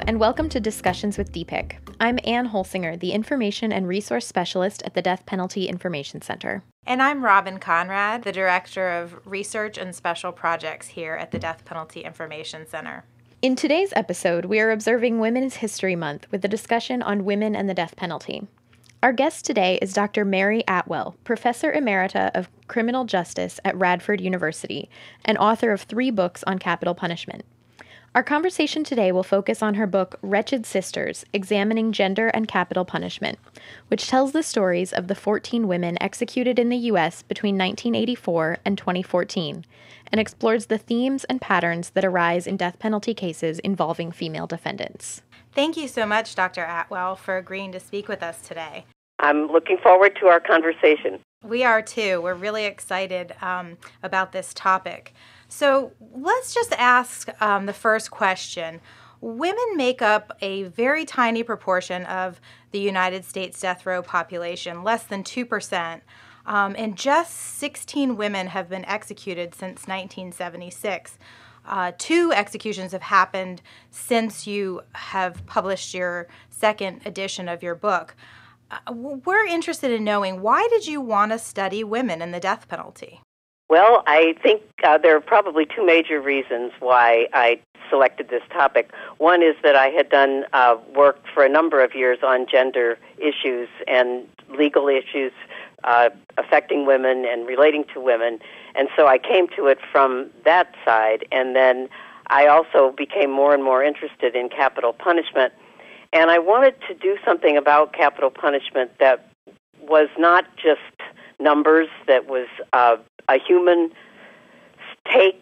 and welcome to Discussions with DPIC. I'm Ann Holsinger, the Information and Resource Specialist at the Death Penalty Information Center. And I'm Robin Conrad, the Director of Research and Special Projects here at the Death Penalty Information Center. In today's episode, we are observing Women's History Month with a discussion on women and the death penalty. Our guest today is Dr. Mary Atwell, Professor Emerita of Criminal Justice at Radford University and author of 3 books on capital punishment. Our conversation today will focus on her book, Wretched Sisters, Examining Gender and Capital Punishment, which tells the stories of the 14 women executed in the U.S. between 1984 and 2014, and explores the themes and patterns that arise in death penalty cases involving female defendants. Thank you so much, Dr. Atwell, for agreeing to speak with us today. I'm looking forward to our conversation. We are too. We're really excited about this topic. So let's just ask the first question. Women make up a very tiny proportion of the United States death row population, less than 2%, and just 16 women have been executed since 1976. 2 executions have happened since you have published your second edition of your book. We're interested in knowing, why did you want to study women and the death penalty? Well, I think there are probably 2 major reasons why I selected this topic. One is that I had done work for a number of years on gender issues and legal issues affecting women and relating to women, and so I came to it from that side. And then I also became more and more interested in capital punishment, and I wanted to do something about capital punishment that was not just numbers, that was a human take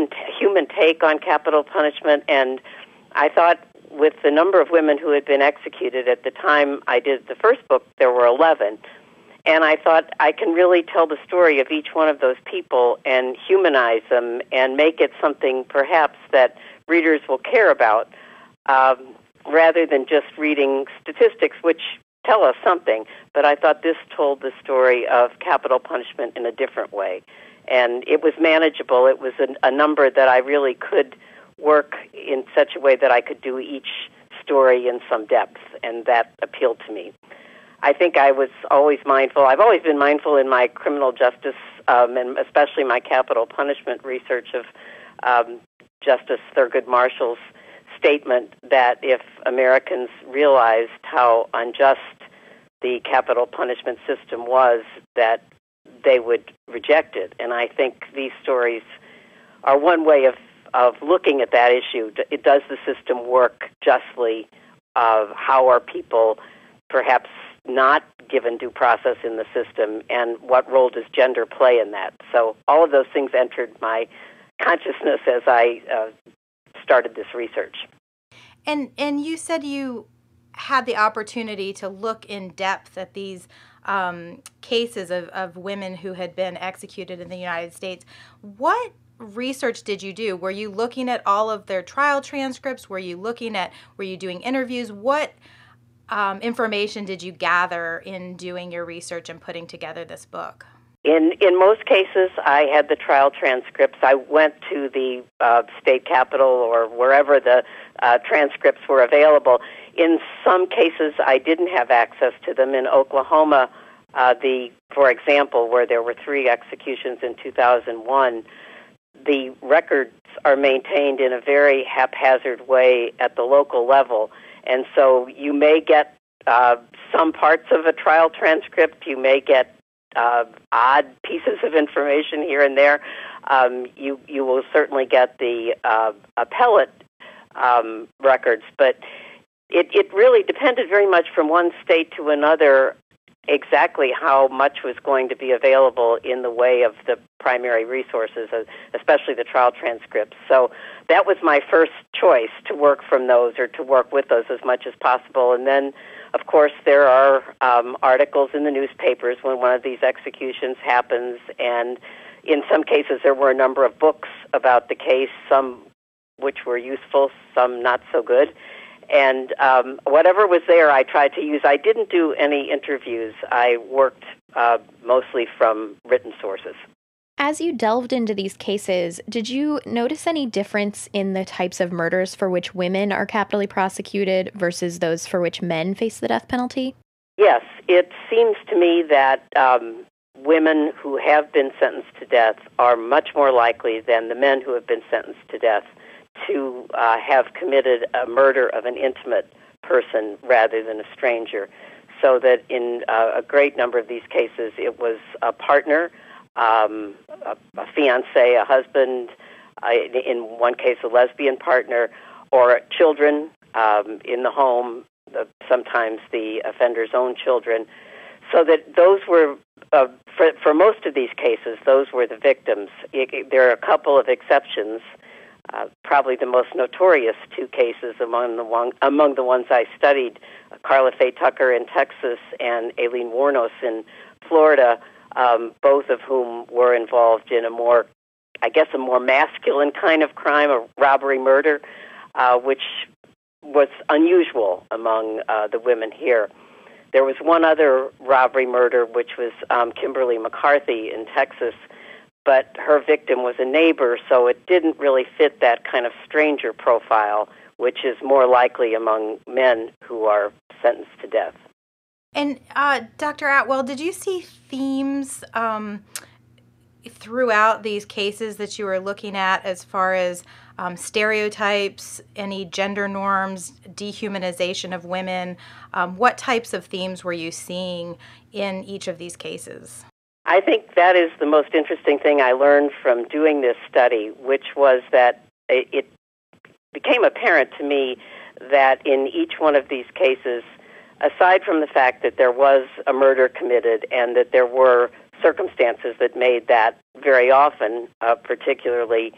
on capital punishment. And I thought, with the number of women who had been executed at the time I did the first book, there were 11. And I thought, I can really tell the story of each one of those people and humanize them and make it something perhaps that readers will care about, rather than just reading statistics, which tell us something. But I thought this told the story of capital punishment in a different way. And it was manageable. It was a number that I really could work in such a way that I could do each story in some depth, and that appealed to me. I think I was always mindful. I've always been mindful in my criminal justice, and especially my capital punishment research of Justice Thurgood Marshall's statement that if Americans realized how unjust the capital punishment system was, that they would reject it. And I think these stories are one way of looking at that issue. Does the system work justly? How are people perhaps not given due process in the system, and what role does gender play in that? So all of those things entered my consciousness as I started this research. And you said you had the opportunity to look in depth at these cases of women who had been executed in the United States. What research did you do? Were you looking at all of their trial transcripts? Were you doing interviews? What information did you gather in doing your research and putting together this book? In most cases, I had the trial transcripts. I went to the state capitol or wherever the transcripts were available. In some cases, I didn't have access to them. In Oklahoma, for example, where there were 3 executions in 2001, the records are maintained in a very haphazard way at the local level. And so you may get some parts of a trial transcript. You may get odd pieces of information here and there. You will certainly get the appellate records, but it really depended very much from one state to another exactly how much was going to be available in the way of the primary resources, especially the trial transcripts. So that was my first choice, to work from those or to work with those as much as possible. And then, of course, there are articles in the newspapers when one of these executions happens, and in some cases there were a number of books about the case, some which were useful, some not so good. And whatever was there, I tried to use. I didn't do any interviews. I worked mostly from written sources. As you delved into these cases, did you notice any difference in the types of murders for which women are capitally prosecuted versus those for which men face the death penalty? Yes, it seems to me that women who have been sentenced to death are much more likely than the men who have been sentenced to death to have committed a murder of an intimate person rather than a stranger. So that in a great number of these cases, it was a partner, a fiance, a husband, in one case a lesbian partner, or children in the home, sometimes the offender's own children. So that those were, for most of these cases, those were the victims. There are a couple of exceptions. Probably the most notorious two cases among the ones I studied, Karla Faye Tucker in Texas and Aileen Wuornos in Florida, both of whom were involved in a more masculine kind of crime, a robbery murder, which was unusual among the women here. There was one other robbery murder, which was Kimberly McCarthy in Texas, but her victim was a neighbor, so it didn't really fit that kind of stranger profile, which is more likely among men who are sentenced to death. And Dr. Atwell, did you see themes throughout these cases that you were looking at as far as stereotypes, any gender norms, dehumanization of women? What types of themes were you seeing in each of these cases? I think that is the most interesting thing I learned from doing this study, which was that it became apparent to me that in each one of these cases, aside from the fact that there was a murder committed and that there were circumstances that made that very often particularly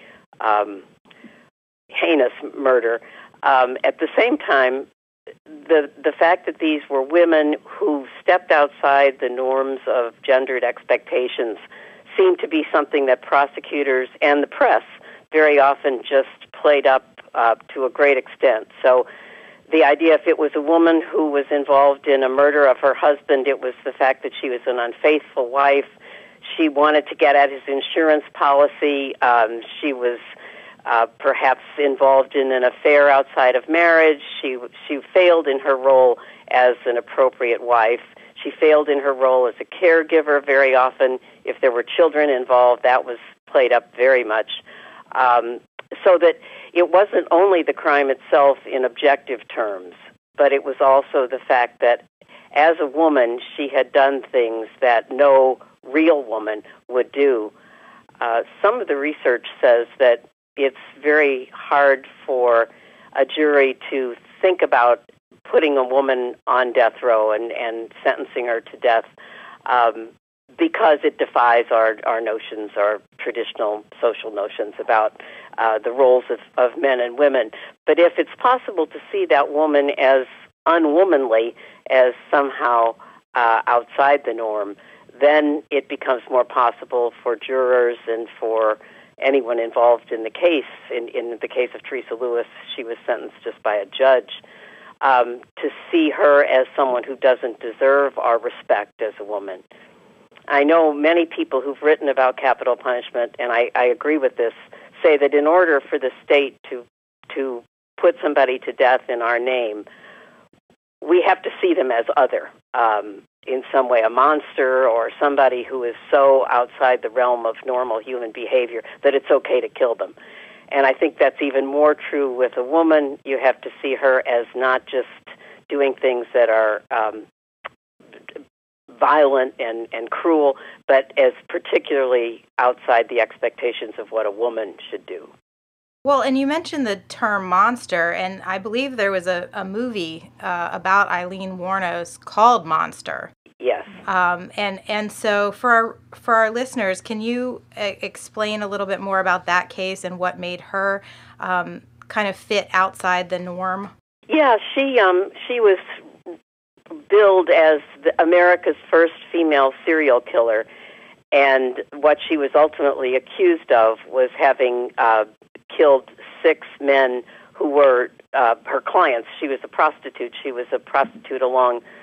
heinous murder, at the same time, the fact that these were women who stepped outside the norms of gendered expectations seemed to be something that prosecutors and the press very often just played up to a great extent. So the idea, if it was a woman who was involved in a murder of her husband, it was the fact that she was an unfaithful wife. She wanted to get at his insurance policy. She was perhaps involved in an affair outside of marriage. She failed in her role as an appropriate wife. She failed in her role as a caregiver very often. If there were children involved, that was played up very much. So that it wasn't only the crime itself in objective terms, but it was also the fact that as a woman, she had done things that no real woman would do. Some of the research says that it's very hard for a jury to think about putting a woman on death row and sentencing her to death because it defies our notions, our traditional social notions about the roles of men and women. But if it's possible to see that woman as unwomanly, as somehow outside the norm, then it becomes more possible for jurors and for anyone involved in the case. In the case of Teresa Lewis, she was sentenced just by a judge, to see her as someone who doesn't deserve our respect as a woman. I know many people who've written about capital punishment, and I agree with this, say that in order for the state to put somebody to death in our name, we have to see them as other, in some way a monster or somebody who is so outside the realm of normal human behavior that it's okay to kill them. And I think that's even more true with a woman. You have to see her as not just doing things that are violent and cruel, but as particularly outside the expectations of what a woman should do. Well, and you mentioned the term monster, and I believe there was a movie about Aileen Wuornos called Monster. Yes. And so for our listeners, can you explain a little bit more about that case and what made her kind of fit outside the norm? Yeah, she was billed as America's first female serial killer, and what she was ultimately accused of was having killed 6 men who were her clients. She was a prostitute. She was a prostitute along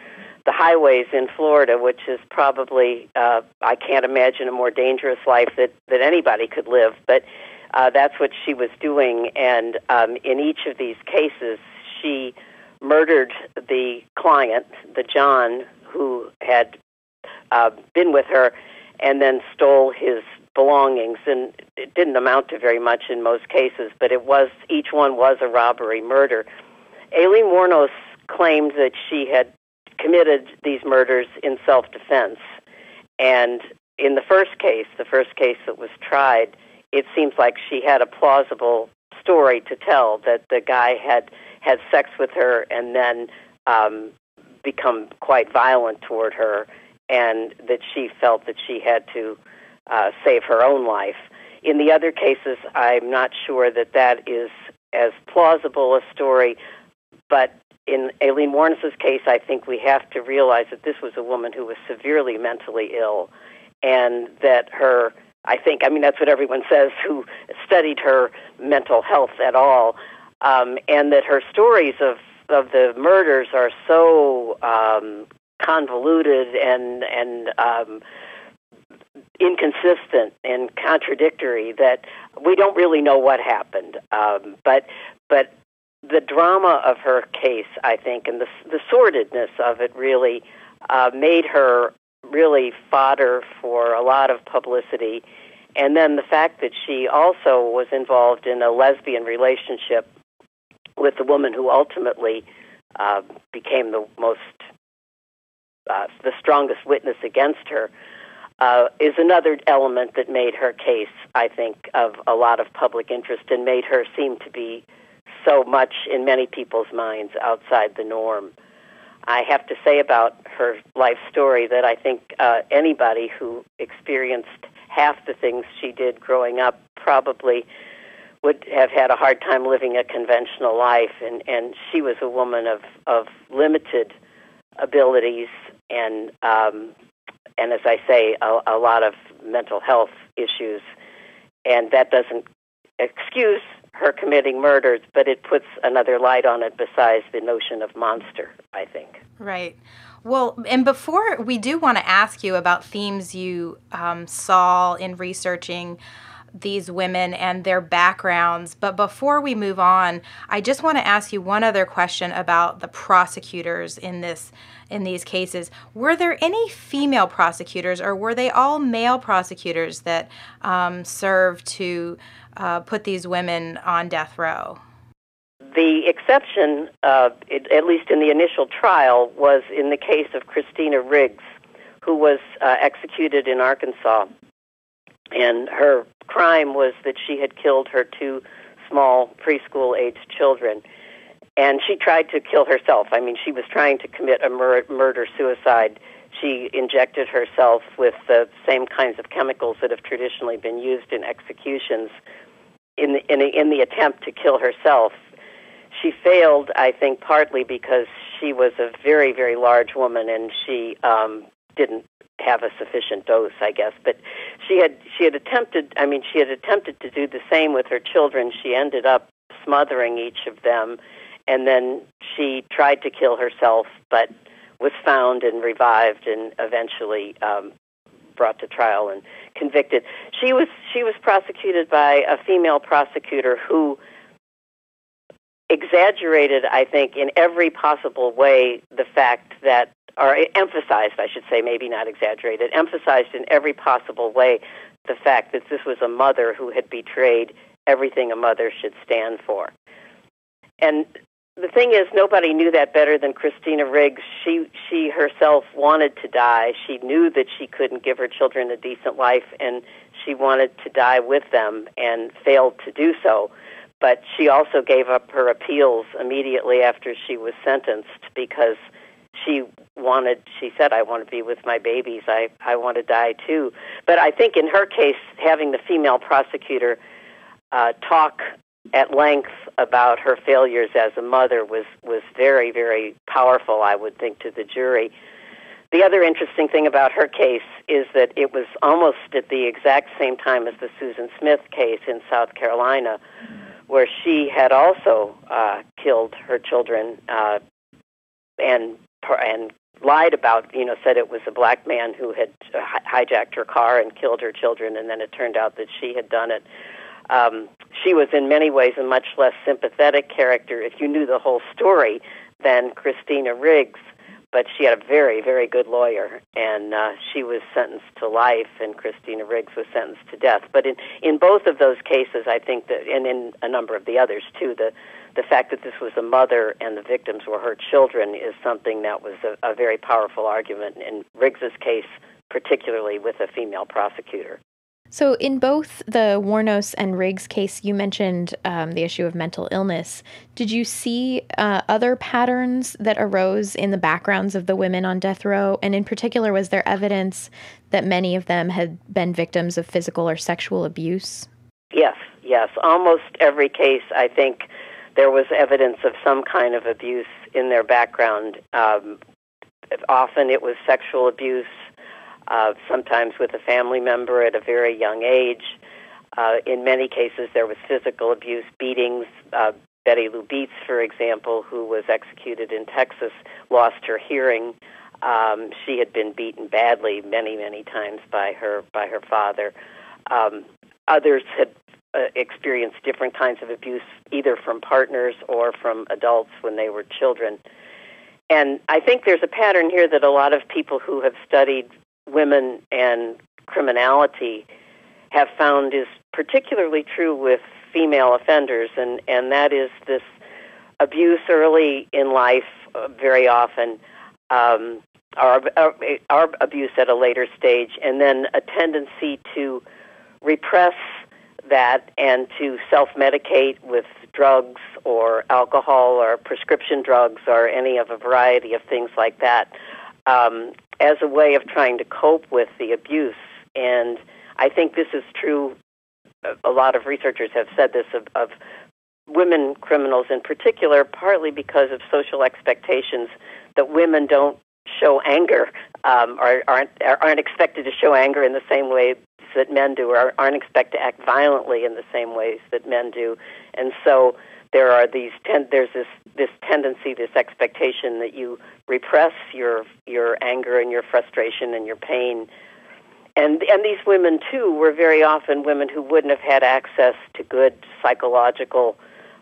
the highways in Florida, which is probably, I can't imagine a more dangerous life that anybody could live, but that's what she was doing. And in each of these cases, she murdered the client, the John, who had been with her, and then stole his belongings. And it didn't amount to very much in most cases, but each one was a robbery murder. Aileen Wuornos claimed that she had committed these murders in self-defense. And in the first case that was tried, it seems like she had a plausible story to tell, that the guy had sex with her and then become quite violent toward her, and that she felt that she had to save her own life. In the other cases, I'm not sure that is as plausible a story, but in Aileen Wuornos' case, I think we have to realize that this was a woman who was severely mentally ill, and that that's what everyone says who studied her mental health at all, and that her stories of the murders are so convoluted and inconsistent and contradictory that we don't really know what happened. But the drama of her case, I think, and the sordidness of it really made her really fodder for a lot of publicity. And then the fact that she also was involved in a lesbian relationship with the woman who ultimately became the strongest witness against her is another element that made her case, I think, of a lot of public interest and made her seem to be so much in many people's minds outside the norm. I have to say about her life story that I think anybody who experienced half the things she did growing up probably would have had a hard time living a conventional life, and she was a woman of limited abilities and as I say, a lot of mental health issues, and that doesn't excuse her committing murders, but it puts another light on it besides the notion of monster, I think. Right. Well, and before we do want to ask you about themes you saw in researching these women and their backgrounds, but before we move on, I just want to ask you one other question about the prosecutors in these cases. Were there any female prosecutors, or were they all male prosecutors that served to put these women on death row? The exception, at least in the initial trial, was in the case of Christina Riggs, who was executed in Arkansas. And her crime was that she had killed her two small preschool-aged children. And she tried to kill herself. I mean, she was trying to commit a murder-suicide. She injected herself with the same kinds of chemicals that have traditionally been used in executions in the attempt to kill herself. She failed, I think, partly because she was a very, very large woman, and she didn't have a sufficient dose, I guess. But she had attempted to do the same with her children. She ended up smothering each of them, and then she tried to kill herself, but was found and revived, and eventually brought to trial and convicted. She was prosecuted by a female prosecutor who exaggerated, I think, in every possible way the fact that, or emphasized, I should say, maybe not exaggerated, emphasized in every possible way the fact that this was a mother who had betrayed everything a mother should stand for. And the thing is, nobody knew that better than Christina Riggs. She herself wanted to die. She knew that she couldn't give her children a decent life, and she wanted to die with them and failed to do so. But she also gave up her appeals immediately after she was sentenced because she said, I want to be with my babies. I want to die too. But I think in her case, having the female prosecutor talk at length about her failures as a mother was very, very powerful, I would think, to the jury. The other interesting thing about her case is that it was almost at the exact same time as the Susan Smith case in South Carolina, where she had also killed her children and lied about, said it was a black man who had hijacked her car and killed her children, and then it turned out that she had done it. She was in many ways a much less sympathetic character, if you knew the whole story, than Christina Riggs, but she had a very, very good lawyer, and she was sentenced to life, and Christina Riggs was sentenced to death. But in both of those cases, I think that, and in a number of the others too, the fact that this was a mother and the victims were her children is something that was a very powerful argument, in Riggs's case, particularly with a female prosecutor. So in both the Wuornos and Riggs case, you mentioned the issue of mental illness. Did you see other patterns that arose in the backgrounds of the women on death row? And in particular, was there evidence that many of them had been victims of physical or sexual abuse? Yes. Almost every case, I think, there was evidence of some kind of abuse in their background. Often it was sexual abuse, sometimes with a family member at a very young age. In many cases, there was physical abuse, beatings. Betty Lou Beets, for example, who was executed in Texas, lost her hearing. She had been beaten badly many, many times by her father. Others had experienced different kinds of abuse, either from partners or from adults when they were children. And I think there's a pattern here that a lot of people who have studied women and criminality have found is particularly true with female offenders, and that is this abuse early in life, very often, our abuse at a later stage, and then a tendency to repress that and to self-medicate with drugs or alcohol or prescription drugs or any of a variety of things like that, as a way of trying to cope with the abuse. And I think this is true. A lot of researchers have said this of women criminals in particular, partly because of social expectations that women don't show anger, or aren't expected to show anger in the same way that men do, or aren't expected to act violently in the same ways that men do. And so there are there's this tendency, this expectation that you repress your anger and your frustration and your pain. And these women, too, were very often women who wouldn't have had access to good psychological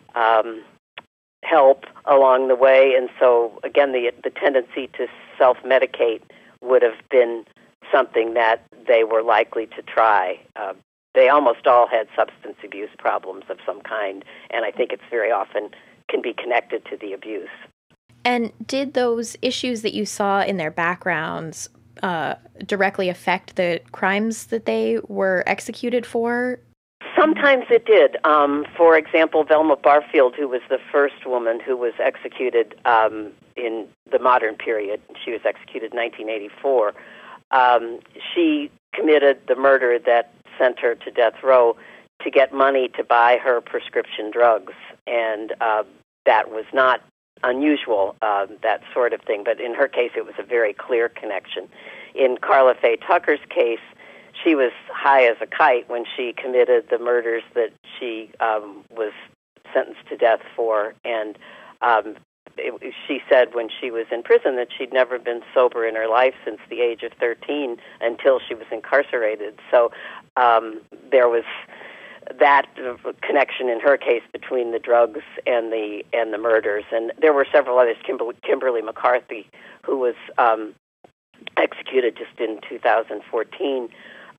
help along the way. And so, again, the tendency to self-medicate would have been something that they were likely to try. They almost all had substance abuse problems of some kind, and I think it's very often can be connected to the abuse. And did those issues that you saw in their backgrounds directly affect the crimes that they were executed for? Sometimes it did. For example, Velma Barfield, who was the first woman who was executed in the modern period, she was executed in 1984, she committed the murder that sent her to death row to get money to buy her prescription drugs. And that was not unusual, that sort of thing. But in her case, it was a very clear connection. In Carla Faye Tucker's case, she was high as a kite when she committed the murders that she was sentenced to death for. And she said when she was in prison that she'd never been sober in her life since the age of 13 until she was incarcerated. So there was that connection in her case between the drugs and the murders. And there were several others. Kimberly McCarthy, who was executed just in 2013.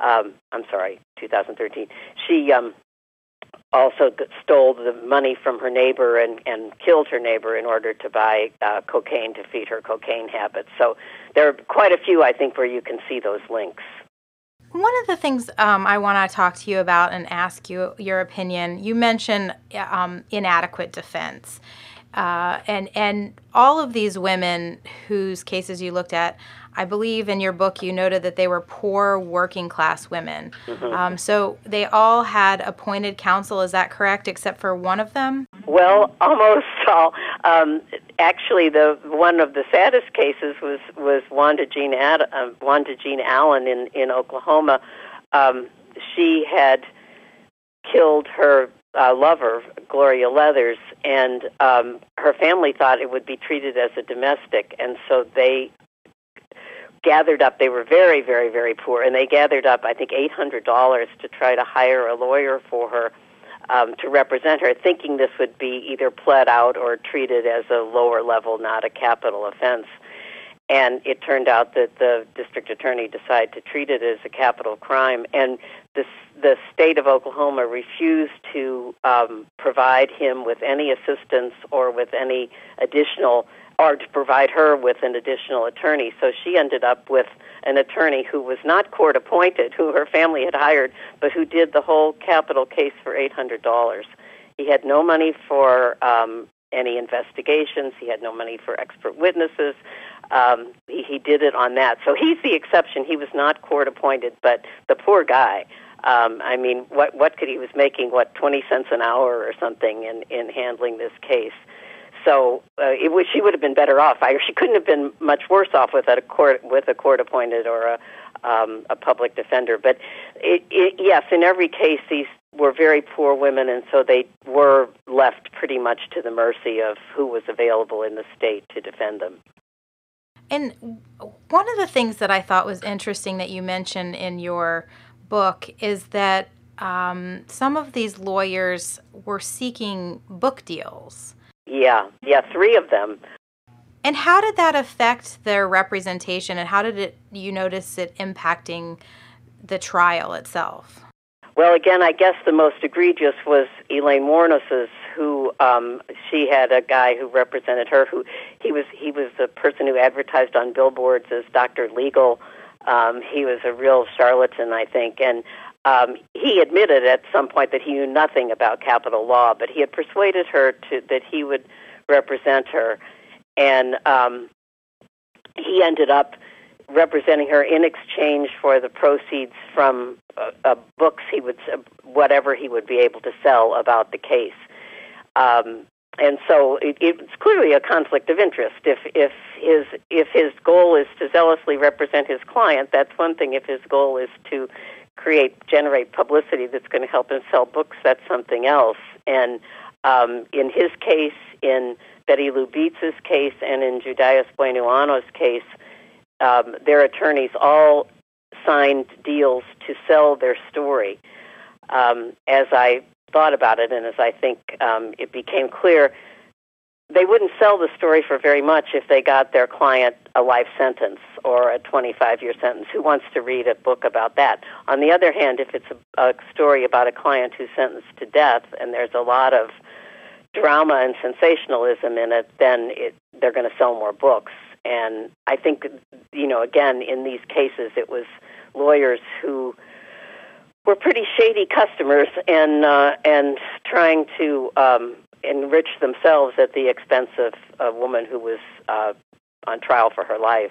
She also stole the money from her neighbor and killed her neighbor in order to buy cocaine to feed her cocaine habits. So there are quite a few, I think, where you can see those links. One of the things I want to talk to you about and ask you your opinion, you mentioned inadequate defense. And all of these women whose cases you looked at, I believe in your book you noted that they were poor working class women. Mm-hmm. So they all had appointed counsel, is that correct, except for one of them? Well, almost all. Actually, one of the saddest cases was Wanda Jean Allen in Oklahoma. She had killed her lover, Gloria Leathers, and her family thought it would be treated as a domestic, and so they gathered up, they were very, very, very poor, and they gathered up, I think, $800 to try to hire a lawyer for her to represent her, thinking this would be either pled out or treated as a lower level, not a capital offense. And it turned out that the district attorney decided to treat it as a capital crime, and the state of Oklahoma refused to provide him with any assistance or with any additional, or to provide her with an additional attorney. So she ended up with an attorney who was not court-appointed, who her family had hired, but who did the whole capital case for $800. He had no money for any investigations. He had no money for expert witnesses. He did it on that. So he's the exception. He was not court-appointed, but the poor guy, I mean, what could he was making, 20 cents an hour or something in handling this case. So she would have been better off. She couldn't have been much worse off with a court-appointed or a public defender. But yes, in every case, these were very poor women, and so they were left pretty much to the mercy of who was available in the state to defend them. And one of the things that I thought was interesting that you mentioned in your book is that some of these lawyers were seeking book deals. Yeah, 3 of them. And how did that affect their representation, and how did you notice it impacting the trial itself? Well, again, I guess the most egregious was Elaine Warnos's, who she had a guy who represented her. Who he was the person who advertised on billboards as Dr. Legal. He was a real charlatan, I think, and he admitted at some point that he knew nothing about capital law, but he had persuaded her that he would represent her, and he ended up representing her in exchange for the proceeds from books whatever he would be able to sell about the case. And so it's clearly a conflict of interest. If his goal is to zealously represent his client, that's one thing. If his goal is to generate publicity that's going to help him sell books, that's something else. And in his case, in Betty Lou Beats's case, and in Judaius Buenoano's case, their attorneys all signed deals to sell their story. As I thought about it, and as I think it became clear, they wouldn't sell the story for very much if they got their client a life sentence or a 25-year sentence. Who wants to read a book about that? On the other hand, if it's a story about a client who's sentenced to death and there's a lot of drama and sensationalism in it, then they're going to sell more books. And I think, again, in these cases, it was lawyers who were pretty shady customers and trying to enrich themselves at the expense of a woman who was on trial for her life.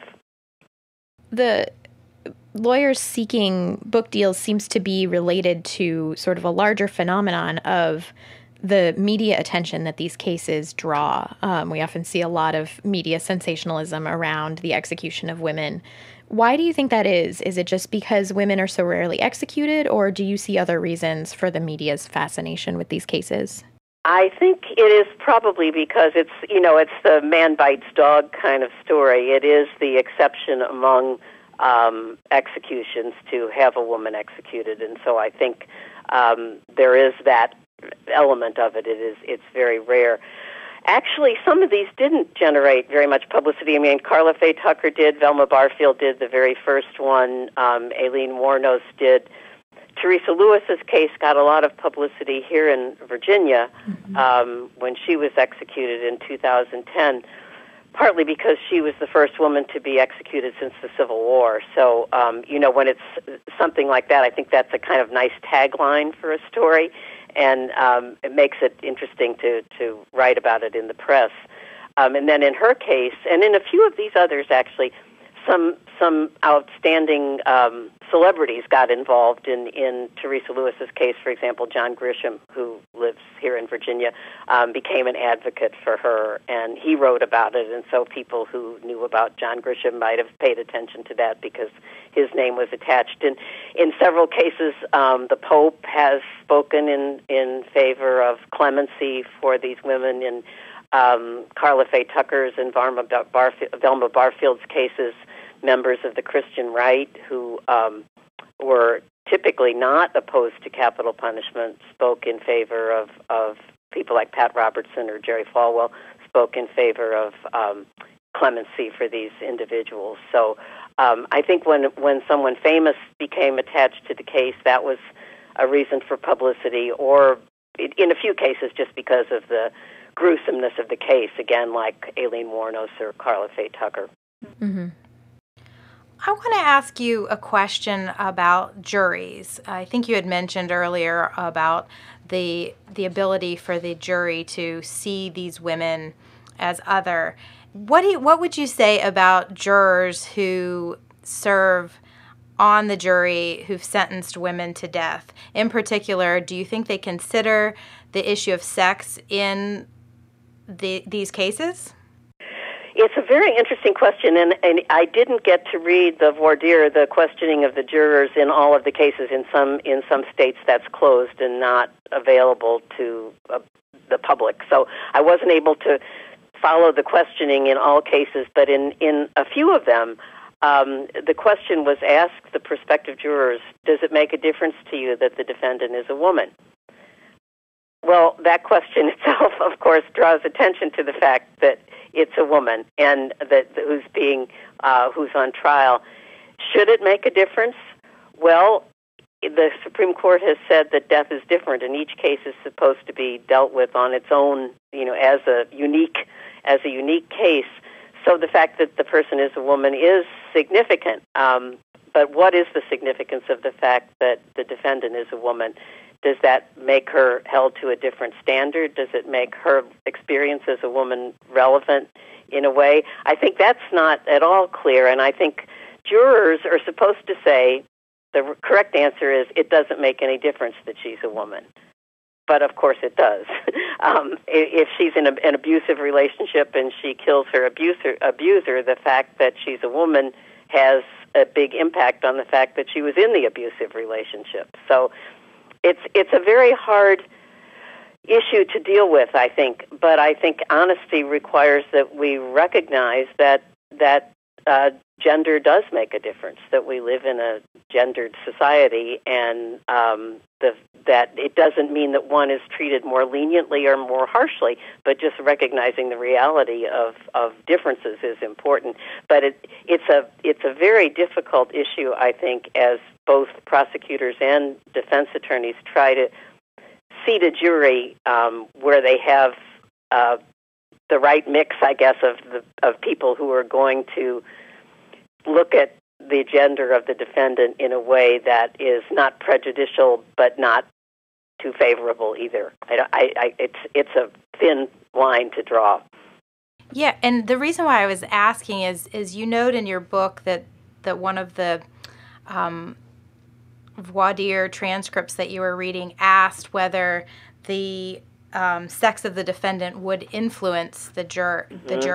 The lawyers seeking book deals seems to be related to sort of a larger phenomenon of the media attention that these cases draw. We often see a lot of media sensationalism around the execution of women. Why do you think that is? Is it just because women are so rarely executed, or do you see other reasons for the media's fascination with these cases? I think it is probably because it's the man bites dog kind of story. It is the exception among executions to have a woman executed, and so I think there is that element of it. It's very rare. Actually, some of these didn't generate very much publicity. I mean, Karla Faye Tucker did, Velma Barfield did the very first one, Aileen Wuornos did. Teresa Lewis's case got a lot of publicity here in Virginia when she was executed in 2010, partly because she was the first woman to be executed since the Civil War. So, when it's something like that, I think that's a kind of nice tagline for a story. And it makes it interesting to write about it in the press. And then in her case, and in a few of these others, actually, some outstanding celebrities got involved in Teresa Lewis's case. For example, John Grisham, who lives here in Virginia, became an advocate for her, and he wrote about it. And so people who knew about John Grisham might have paid attention to that because his name was attached. And in several cases, the Pope has spoken in favor of clemency for these women. In Karla Faye Tucker's and Velma Barfield's cases, members of the Christian right who were typically not opposed to capital punishment spoke in favor of people like Pat Robertson or Jerry Falwell spoke in favor of clemency for these individuals. So I think when someone famous became attached to the case, that was a reason for publicity, or in a few cases just because of the gruesomeness of the case, again, like Aileen Wuornos or Karla Faye Tucker. Mm-hmm. I want to ask you a question about juries. I think you had mentioned earlier about the ability for the jury to see these women as other. What would you say about jurors who serve on the jury who've sentenced women to death? In particular, do you think they consider the issue of sex in these cases? It's a very interesting question, and I didn't get to read the voir dire, the questioning of the jurors in all of the cases. In some states, that's closed and not available to the public. So I wasn't able to follow the questioning in all cases, but in a few of them, the question was asked the prospective jurors, does it make a difference to you that the defendant is a woman? Well, that question itself, of course, draws attention to the fact that it's a woman and that who's on trial. Should it make a difference? Well, the Supreme Court has said that death is different, and each case is supposed to be dealt with on its own, as a unique case. So the fact that the person is a woman is significant. But what is the significance of the fact that the defendant is a woman? Does that make her held to a different standard? Does it make her experience as a woman relevant in a way? I think that's not at all clear, and I think jurors are supposed to say the correct answer is it doesn't make any difference that she's a woman. But of course it does. If she's in an abusive relationship and she kills her abuser, the fact that she's a woman has a big impact on the fact that she was in the abusive relationship. So it's a very hard issue to deal with, I think. But I think honesty requires that we recognize that gender does make a difference, that we live in a gendered society, and that it doesn't mean that one is treated more leniently or more harshly, but just recognizing the reality of differences is important. But it's a very difficult issue, I think, as both prosecutors and defense attorneys try to seat a jury where they have the right mix, I guess, of people who are going to look at the gender of the defendant in a way that is not prejudicial but not too favorable either. It's a thin line to draw. Yeah, and the reason why I was asking is you note in your book that one of the voir dire transcripts that you were reading asked whether the sex of the defendant would influence the juror.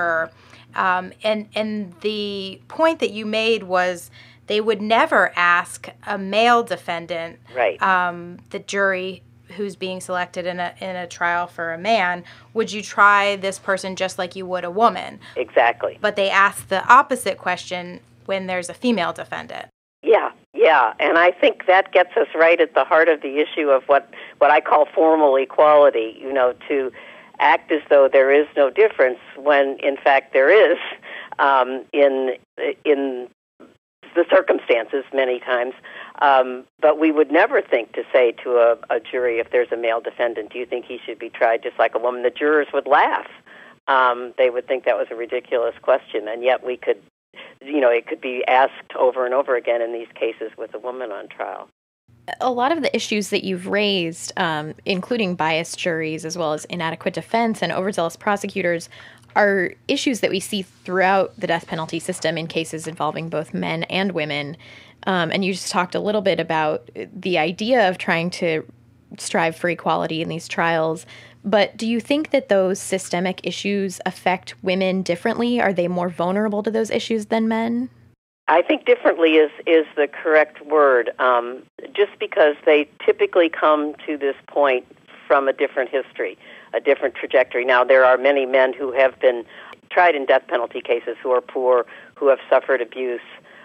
And the point that you made was they would never ask a male defendant, right. The jury who's being selected in a trial for a man, would you try this person just like you would a woman? Exactly. But they ask the opposite question when there's a female defendant. Yeah, and I think that gets us right at the heart of the issue of what I call formal equality, to act as though there is no difference when, in fact, there is in the circumstances many times. But we would never think to say to a jury, if there's a male defendant, do you think he should be tried just like a woman? The jurors would laugh. They would think that was a ridiculous question, and yet we could, it could be asked over and over again in these cases with a woman on trial. A lot of the issues that you've raised, including biased juries as well as inadequate defense and overzealous prosecutors, are issues that we see throughout the death penalty system in cases involving both men and women. And you just talked a little bit about the idea of trying to strive for equality in these trials. But do you think that those systemic issues affect women differently? Are they more vulnerable to those issues than men? I think differently is the correct word, just because they typically come to this point from a different history, a different trajectory. Now, there are many men who have been tried in death penalty cases who are poor, who have suffered abuse,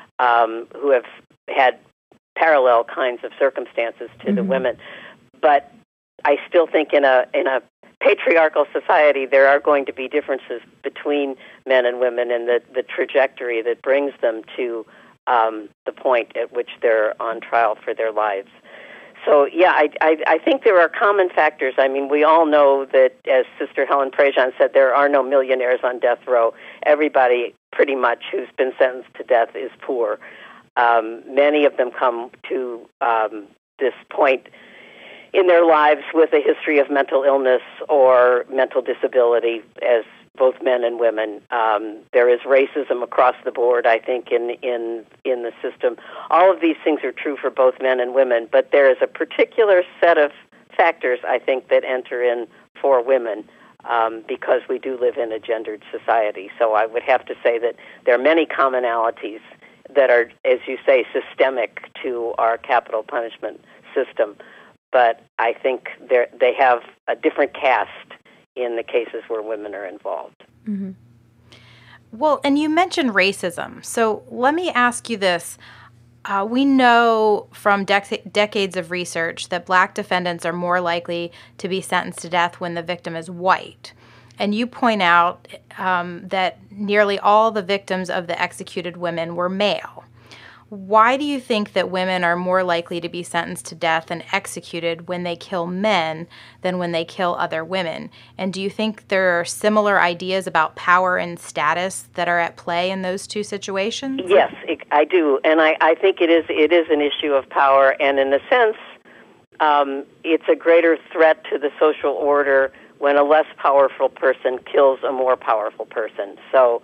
who have had parallel kinds of circumstances to the women. But I still think in a patriarchal society, there are going to be differences between men and women and the trajectory that brings them to the point at which they're on trial for their lives. So, yeah, I think there are common factors. I mean, we all know that, as Sister Helen Prejean said, there are no millionaires on death row. Everybody, pretty much, who's been sentenced to death is poor. Many of them come to this point in their lives with a history of mental illness or mental disability, as both men and women. There is racism across the board, I think, in the system. All of these things are true for both men and women, but there is a particular set of factors, I think, that enter in for women because we do live in a gendered society. So I would have to say that there are many commonalities that are, as you say, systemic to our capital punishment system. But I think they have a different cast in the cases where women are involved. Mm-hmm. Well, and you mentioned racism. So let me ask you this. We know from decades of research that black defendants are more likely to be sentenced to death when the victim is white. And you point out that nearly all the victims of the executed women were male. Why do you think that women are more likely to be sentenced to death and executed when they kill men than when they kill other women? And do you think there are similar ideas about power and status that are at play in those two situations? Yes, I do. And I think it is an issue of power. And in a sense, it's a greater threat to the social order when a less powerful person kills a more powerful person. So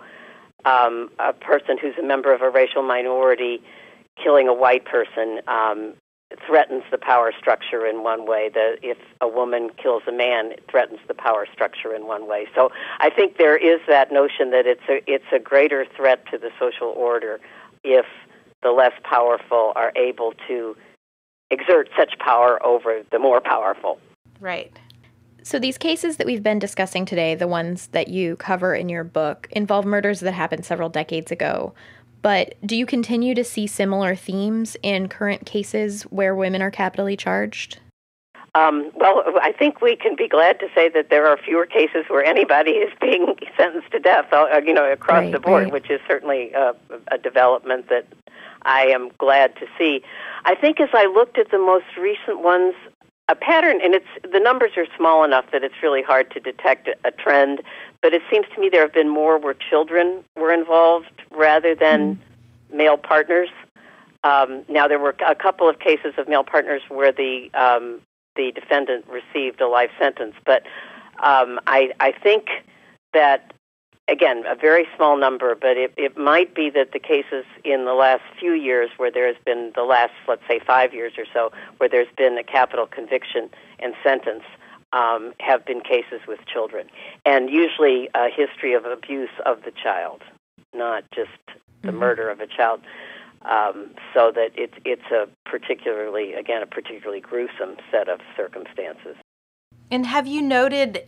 a person who's a member of a racial minority killing a white person threatens the power structure in one way. If a woman kills a man, it threatens the power structure in one way. So I think there is that notion that it's a greater threat to the social order if the less powerful are able to exert such power over the more powerful. Right. So these cases that we've been discussing today, the ones that you cover in your book, involve murders that happened several decades ago. But do you continue to see similar themes in current cases where women are capitally charged? Well, I think we can be glad to say that there are fewer cases where anybody is being sentenced to death, across the board, which is certainly a development that I am glad to see. I think as I looked at the most recent ones, a pattern, and the numbers are small enough that it's really hard to detect a trend, but it seems to me there have been more where children were involved rather than male partners. Now, there were a couple of cases of male partners where the defendant received a life sentence, but I think that, again, a very small number, but it might be that the cases in the last few years where there has been the last, let's say, 5 years or so, where there's been a capital conviction and sentence, have been cases with children. And usually a history of abuse of the child, not just the murder of a child. So that it's a particularly gruesome set of circumstances. And have you noted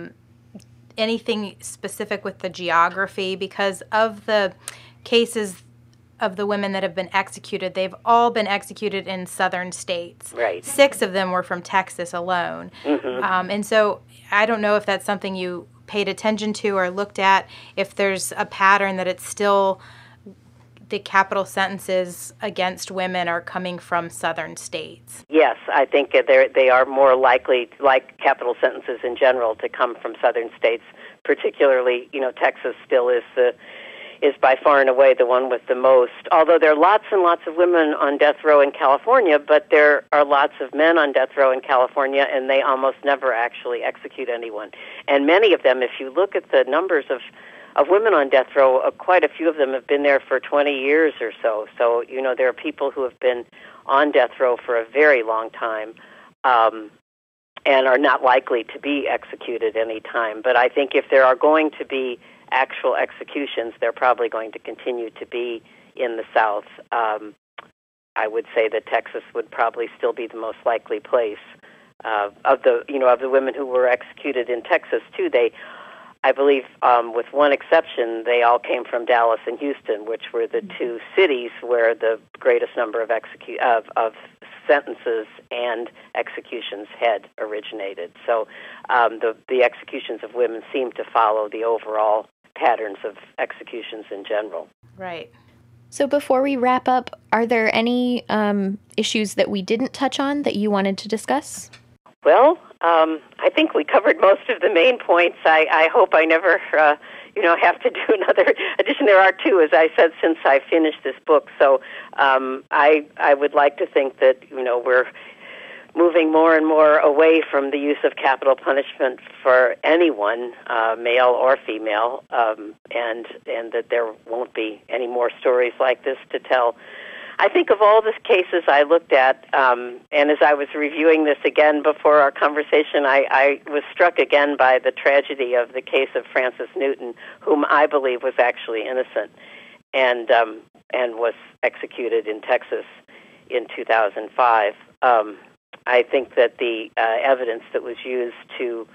anything specific with the geography? Because of the cases of the women that have been executed, they've all been executed in southern states. Right. 6 of them were from Texas alone. And so I don't know if that's something you paid attention to or looked at, if there's a pattern that it's still the capital sentences against women are coming from southern states. Yes, I think they are more likely, like capital sentences in general, to come from southern states. Particularly, Texas still is by far and away the one with the most. Although there are lots and lots of women on death row in California, but there are lots of men on death row in California, and they almost never actually execute anyone. And many of them, if you look at the numbers of women on death row, quite a few of them have been there for 20 years or so. So, there are people who have been on death row for a very long time and are not likely to be executed any time. But I think if there are going to be actual executions, they're probably going to continue to be in the South. I would say that Texas would probably still be the most likely place. Of the women who were executed in Texas, too, they I believe, with one exception, they all came from Dallas and Houston, which were the two cities where the greatest number of sentences and executions had originated. So the executions of women seem to follow the overall patterns of executions in general. Right. So before we wrap up, are there any issues that we didn't touch on that you wanted to discuss? Well, I think we covered most of the main points. I hope I never, have to do another edition. There are two, as I said, since I finished this book. So I would like to think that, we're moving more and more away from the use of capital punishment for anyone, male or female, and that there won't be any more stories like this to tell. I think of all the cases I looked at, and as I was reviewing this again before our conversation, I was struck again by the tragedy of the case of Frances Newton, whom I believe was actually innocent, and was executed in Texas in 2005. I think that the evidence that was used to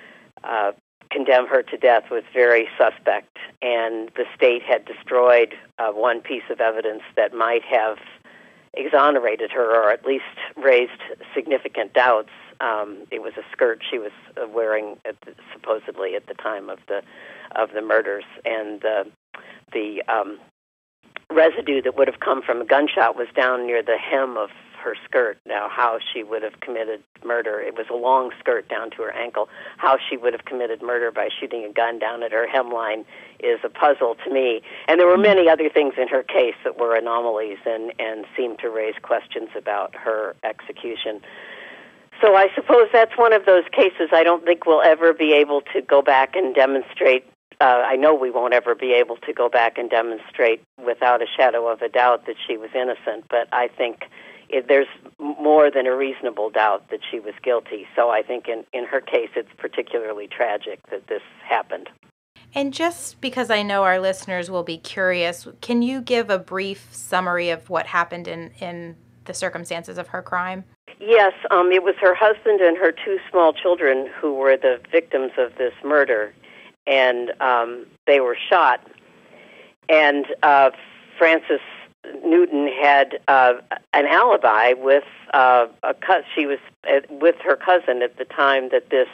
condemn her to death was very suspect, and the state had destroyed one piece of evidence that might have exonerated her or at least raised significant doubts. It was a skirt she was wearing supposedly at the time of the murders, and the residue that would have come from a gunshot was down near the hem of her skirt. Now, how she would have committed murder, it was a long skirt down to her ankle. How she would have committed murder by shooting a gun down at her hemline is a puzzle to me. And there were many other things in her case that were anomalies and seemed to raise questions about her execution. So I suppose that's one of those cases I don't think we'll ever be able to go back and demonstrate. I know we won't ever be able to go back and demonstrate without a shadow of a doubt that she was innocent, but I think there's more than a reasonable doubt that she was guilty. So I think in her case, it's particularly tragic that this happened. And just because I know our listeners will be curious, can you give a brief summary of what happened in the circumstances of her crime? Yes, it was her husband and her two small children who were the victims of this murder, and they were shot. And Frances Newton had an alibi with she was with her cousin at the time that this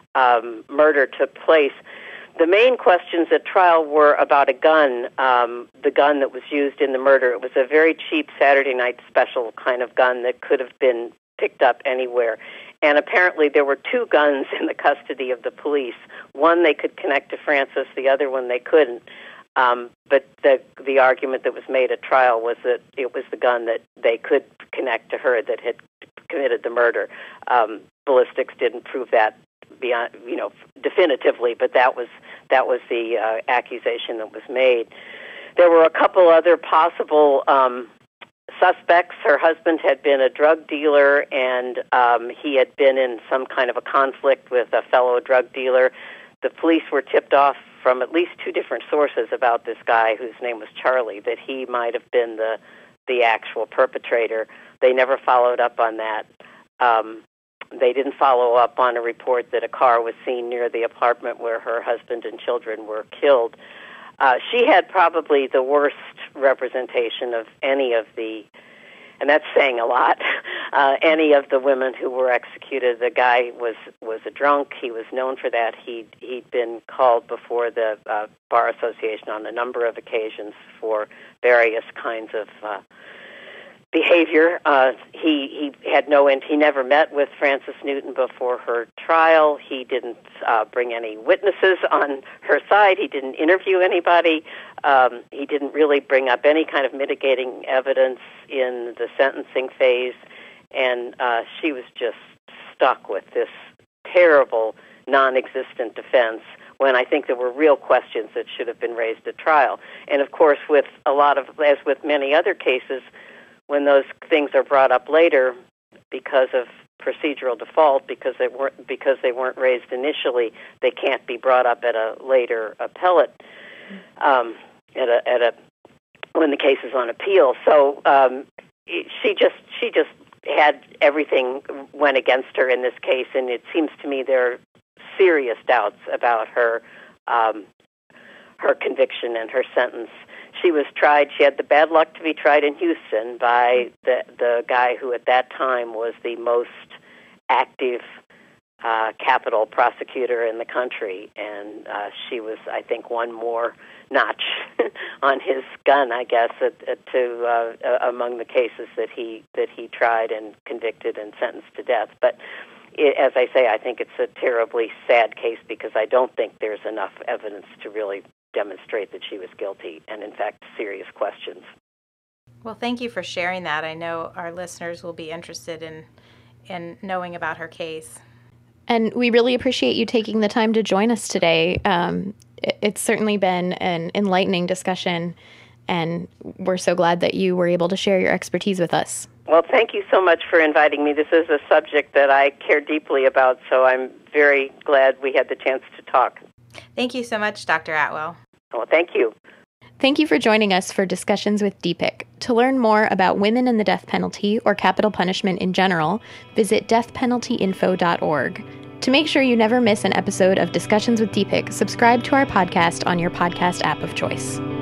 murder took place. The main questions at trial were about a gun, the gun that was used in the murder. It was a very cheap Saturday night special kind of gun that could have been picked up anywhere. And apparently there were two guns in the custody of the police. One they could connect to Frances, the other one they couldn't. But the argument that was made at trial was that it was the gun that they could connect to her that had committed the murder. Ballistics didn't prove that beyond, definitively, but that was the accusation that was made. There were a couple other possible suspects. Her husband had been a drug dealer, and he had been in some kind of a conflict with a fellow drug dealer. The police were tipped off from at least two different sources about this guy, whose name was Charlie, that he might have been the actual perpetrator. They never followed up on that. They didn't follow up on a report that a car was seen near the apartment where her husband and children were killed. She had probably the worst representation of any of the, and that's saying a lot, any of the women who were executed. The guy was a drunk. He was known for that. He'd been called before the Bar Association on a number of occasions for various kinds of behavior. He had no end. He never met with Frances Newton before her trial. He didn't bring any witnesses on her side. He didn't interview anybody. He didn't really bring up any kind of mitigating evidence in the sentencing phase, and she was just stuck with this terrible, non-existent defense when I think there were real questions that should have been raised at trial. And of course, with a lot of, as with many other cases, when those things are brought up later because of procedural default, because they weren't raised initially, they can't be brought up at a later appellate when the case is on appeal. So she just had everything went against her in this case, and it seems to me there are serious doubts about her her conviction and her sentence. She was tried. She had the bad luck to be tried in Houston by the guy who at that time was the most active capital prosecutor in the country, and she was, I think, one more notch on his gun, I guess, among the cases that he tried and convicted and sentenced to death. But as I say, I think it's a terribly sad case because I don't think there's enough evidence to really demonstrate that she was guilty, and in fact, serious questions. Well, thank you for sharing that. I know our listeners will be interested in knowing about her case. And we really appreciate you taking the time to join us today. It's certainly been an enlightening discussion, and we're so glad that you were able to share your expertise with us. Well, thank you so much for inviting me. This is a subject that I care deeply about, so I'm very glad we had the chance to talk. Thank you so much, Dr. Atwell. Well, thank you. Thank you for joining us for Discussions with DPIC. To learn more about women and the death penalty or capital punishment in general, visit deathpenaltyinfo.org. To make sure you never miss an episode of Discussions with DPIC, subscribe to our podcast on your podcast app of choice.